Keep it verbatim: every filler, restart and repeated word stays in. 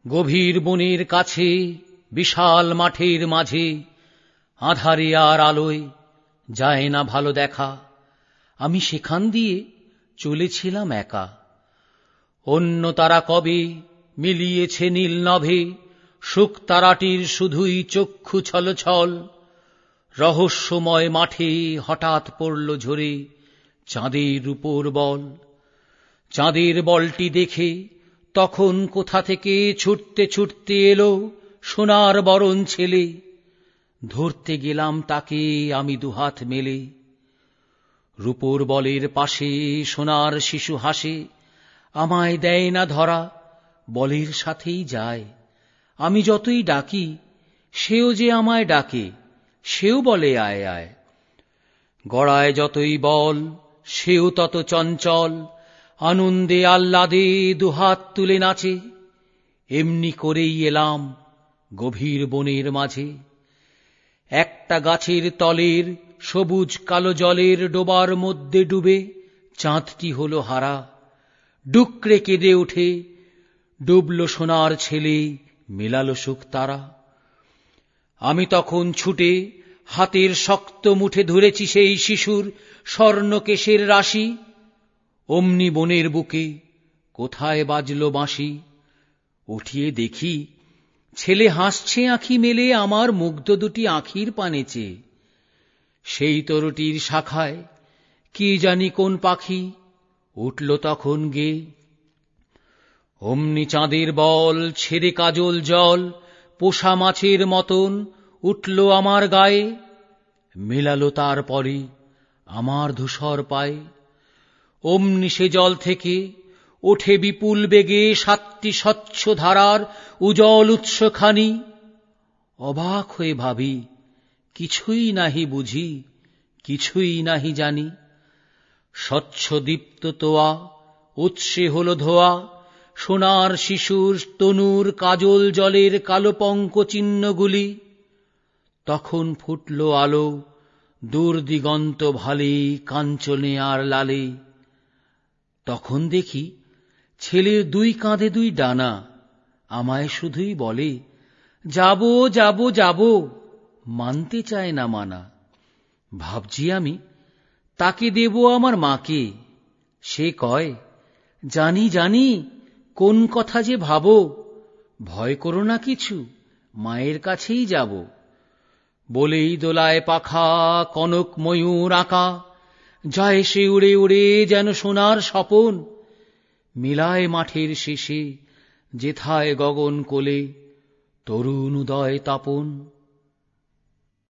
গভীর বনের কাছে বিশাল মাঠের মাঝে আঁধারে আর আলোয় যায় না ভালো দেখা, আমি সেখান দিয়ে চলেছিলাম একা। অন্য তারা কবে মিলিয়েছে নীল নভে, শুক তারাটির শুধুই চক্ষু ছলছল। রহস্যময় মাঠে হঠাৎ পড়ল ঝরে চাঁদের উপর বল। চাঁদের বলটি দেখে তখন কোথা থেকে ছুটতে ছুটতে এলো সোনার বরণ ছেলে। ধরতে গেলাম তাকে আমি দুহাত মেলে। রূপোর বলের পাশে সোনার শিশু হাসে, আমায় দেয় না ধরা, বলের সাথেই যায়। আমি যতই ডাকি সেও যে আমায় ডাকে, সেও বলে আয় আয়। গড়ায় যতই বল সেও তত চঞ্চল, আনন্দে আহ্লাদে দুহাত তুলে নাচে। এমনি করেই এলাম গভীর বনের মাঝে। একটা গাছের তলের সবুজ কালো জলের ডোবার মধ্যে ডুবে চাঁদটি হলো হারা। ডুকরে কেঁদে ওঠে, ডুবল সোনার ছেলে, মেলালো শুক তারা। আমি তখন ছুটে হাতের শক্ত মুঠে ধরেছি সেই শিশুর স্বর্ণকেশের রাশি। অমনি বনের বুকে কোথায় বাজলো বাঁশি। উঠিয়ে দেখি ছেলে হাসছে আঁখি মেলে আমার মুগ্ধ দুটি আঁখির পানে চেয়ে। সেই তরুটির শাখায় কি জানি কোন পাখি উঠল তখন গে। অমনি চাঁদের বল ছেড়ে কাজল জল পোষা মাছের মতন উঠল আমার গায়ে। মেলালো তারপরে আমার ধূসর পায়ে। অমনি সে জল থেকে ওঠে বিপুল বেগে সাতটি স্বচ্ছ ধারার উজ্জ্বল উৎসখানি। অবাক হয়ে ভাবি কিছুই নাহি বুঝি, কিছুই নাহি জানি। স্বচ্ছ দীপ্ত তোয়া উৎসে হলো ধোয়া, সোনার শিশুর তনুর কাজল জলের কালো পঙ্ক চিহ্নগুলি। তখন ফুটল আলো দূর দিগন্ত ভালে কাঞ্চনে আর লালে। তখন দেখি ছেলের দুই কাঁধে দুই ডানা, আমায় শুধুই বলে যাব যাব যাব, মানতে চায় না মানা। ভাবছি আমি তাকে দেব আমার মাকে। সে কয় জানি জানি কোন কথা যে ভাবো, ভয় করো না কিছু, মায়ের কাছেই যাব। বলেই দোলায় পাখা কনক ময়ূর আঁকা, যায় সে উড়ে উড়ে যেন সোনার স্বপন। মিলায় মাঠের শেষে যেথায় গগন কোলে তরুণ উদয় তাপন।